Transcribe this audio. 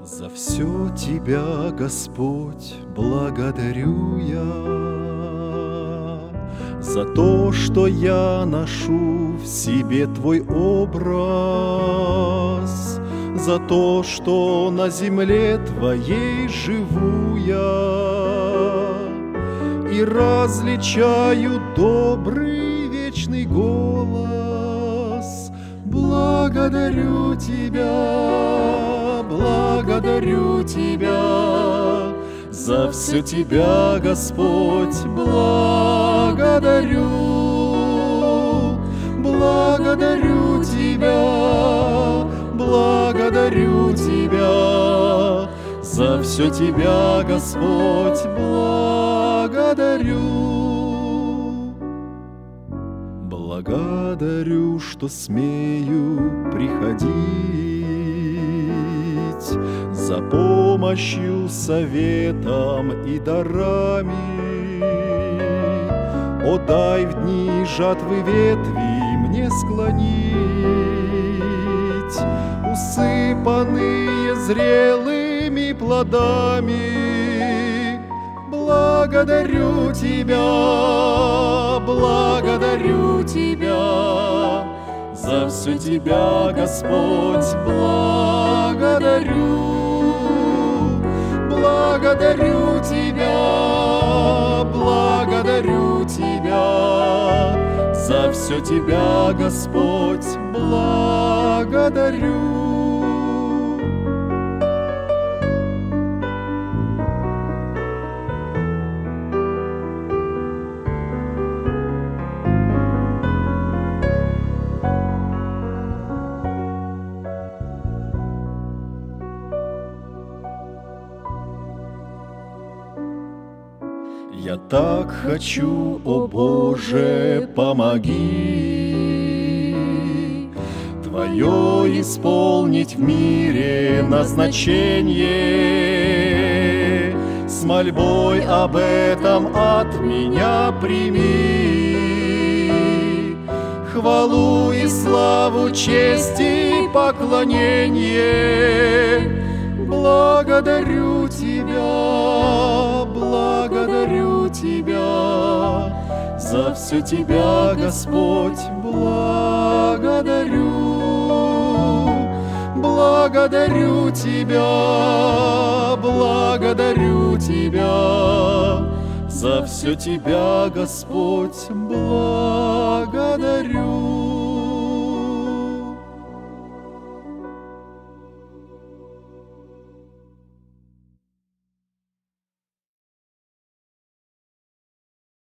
За все Тебя, Господь, благодарю я, за то, что я ношу в себе Твой образ, за то, что на земле Твоей живу я и различаю добрый вечный голос. Благодарю Тебя, благодарю Тебя, за все Тебя, Господь, благодарю. Благодарю Тебя, благодарю Тебя, за все Тебя, Господь, благодарю. Благодарю, что смею приходить за помощью, советом и дарами. О, дай в дни жатвы ветви мне склонить, усыпанные зрелыми плодами. Благодарю Тебя, благодарю Тебя, за все Тебя, Господь, благодарю. Благодарю Тебя, благодарю Тебя, за все Тебя, Господь, благодарю. Я так хочу, о Боже, помоги, Твое исполнить в мире назначение. С мольбой об этом от меня прими хвалу и славу, честь и поклонение. Благодарю Тебя, благодарю Тебя, за все Тебя, Господь, благодарю. Благодарю Тебя, благодарю Тебя, за все Тебя, Господь, благодарю.